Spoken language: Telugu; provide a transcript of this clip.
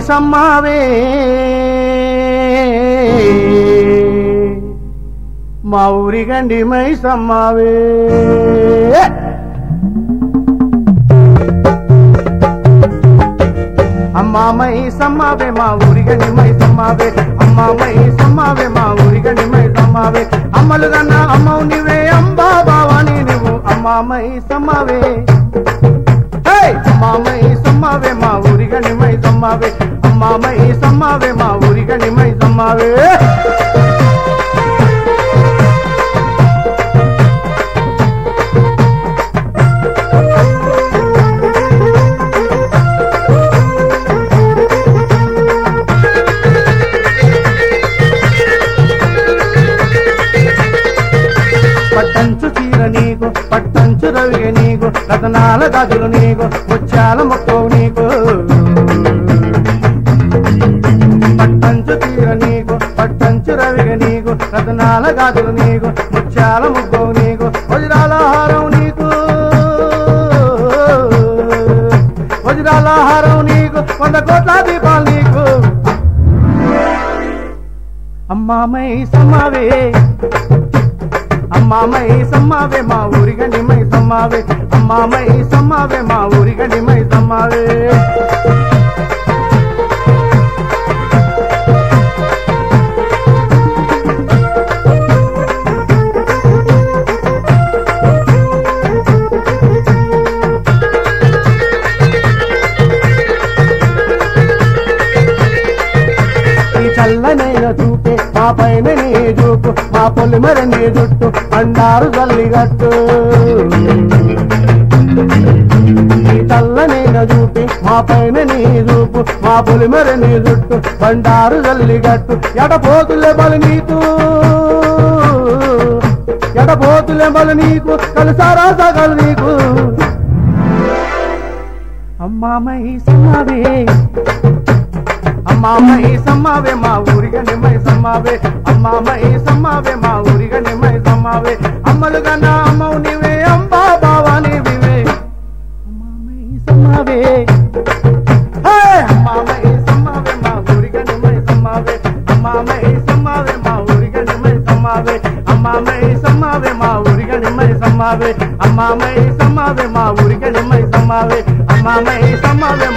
సమ్మావే మా ఊరి గండి మై సమ్మావే అమ్మా మై సమ్మావే మా ఊరి గండి మై సమ్మావే అమ్మా మై సమ్మావే మా ఊరి గండి మై సమ్మావే అమ్మలు గన్నా అమ్మవు నీవే అంబా బావాని నువ్వు అమ్మా మై సమ్మావే అమ్మా మై సమ్మావే మా ఊరి గండి మై సమ్మావే అమ్మా మై సమ్మావే మా ఊరి గండి మై సమ్మావే పట్టంచు చీర నీకు పట్టంచు రవిగ నీకు రతనాల గాజులు నీకు ముత్యాల మొక్కవు నీకు పట్టంచు చీర నీకు పట్టంచు రవిగ నీకు రతనాల గాజులు నీకు ముత్యాల ముగ్గవు నీకు వజ్రాల హారం నీకు వజ్రాల హారం నీకు 100 కోట్ల దీపాలు నీకు అమ్మా మై సమ్మావే అమ్మా మై సమ్మావే మా ఊరి గండి మై సమ్మావే అమ్మా మై సమ్మావే మా ఊరి గండి మై సమ్మావే చల్లనైన చూపే మా పైన నీ చూపు మా పొలిమర నీ జుట్టు అండారు జల్లిగట్టు చల్లనైన చూపి మా పైన నీ చూపు మా పొలిమర నీ జుట్టు బండారు జల్లిగట్టు ఎడపోతులే బలి నీకు ఎడపోతులే బలి నీకు కలిసారా సగలు నీకు అమ్మా మై సమ్మావే అమ్మా మై సమ్మావే మా ఊరి గండి మై సమ్మావే అమ్మా మై సమ్మావే మా ఊరి గండి మై సమ్మావే అమ్మలు గన్నా అమ్మవు నీవే అంబా బావా నీవే అమ్మా మై సమ్మావే అమ్మా మై సమ్మావే మా ఊరి గండి మై సమ్మావే అమ్మా మై సమ్మావే మా ఊరి గండి మై సమ్మావే అమ్మా మై సమ్మావే మా ఊరి గండి మై సమ్మావే అమ్మా మై సమ్మావే మా ఊరి గండి మై సమ్మావే అమ్మా మై సమ్మావే